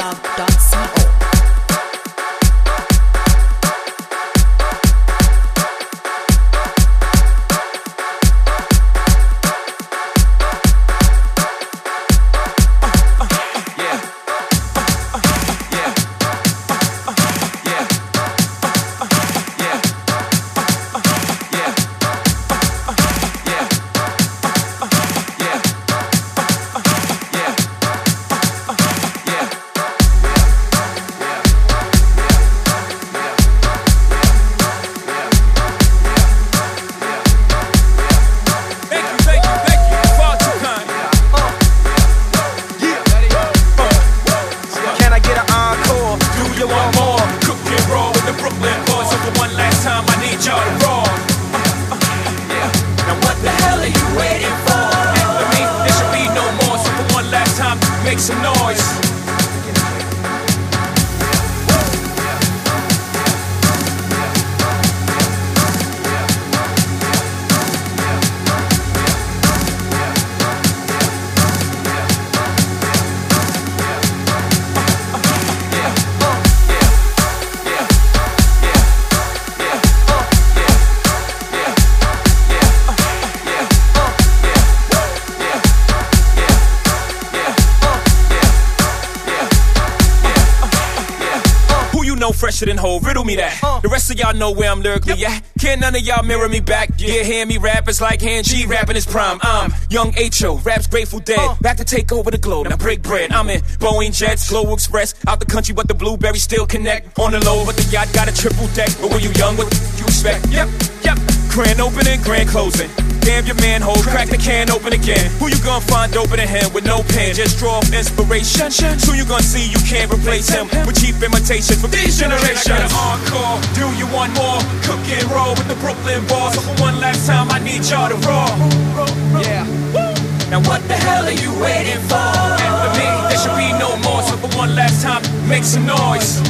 soundcloud.co. Make some noise. Fresher than whole, riddle me that. The rest of y'all know where I'm lyrically at. Can't none of y'all mirror me back. Yeah, hear me rap, it's like Hand G rapping his prime. I'm Young H.O., raps Grateful Dead. Back to take over the globe, and I break bread. I'm in Boeing Jets, Global Express. Out the country, but the blueberries still connect. On the low, but the yacht got a triple deck. But when you young, what you expect? Yep. Grand opening, grand closing. Damn your manhole, crack the can open again. Who you gonna find open a hand with no pen? Just draw off inspiration. Soon you gonna see you can't replace him with cheap imitation from these generations. I got an encore, do you want more? Cook and roll with the Brooklyn Boys. So for one last time, I need y'all to roll. Yeah. Now what the hell are you waiting for? And for me, there should be no more. So for one last time, make some noise.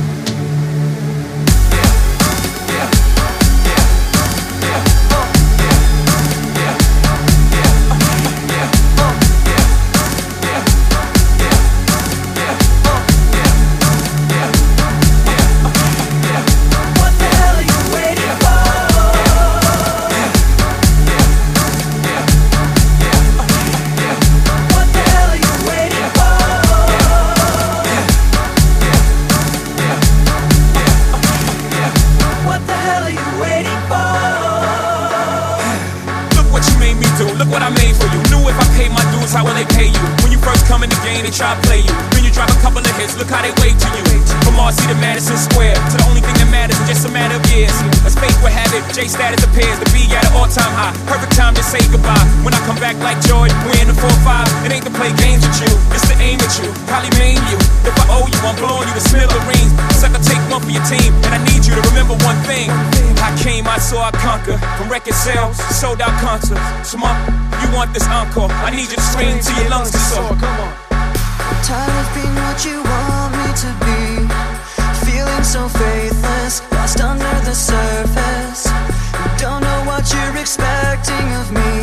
Look what I made for you. Knew if I paid my dues, how will they pay you? When you first come in the game, they try to play you. Then you drop a couple of hits, look how they wait to you. From RC to Madison Square, to the only thing that matters is just a matter of years. As fate would have it, J status appears to be at an all-time high. Perfect time to say goodbye. When I come back like Jordan, we in the 4-5. It ain't to play games with you, it's to aim at you. Probably maim you. If I owe you, I'm blowing you to smithereens. Sucker, take one for your team, and I need you to remember one thing. I came, I saw, I conquer. From record sales, sold out concerts. So you want this encore? I need you to scream till your lungs get sore. Come on. I'm tired of being what you want me to be. Feeling so faithless, lost under the surface. Don't know what you're expecting of me.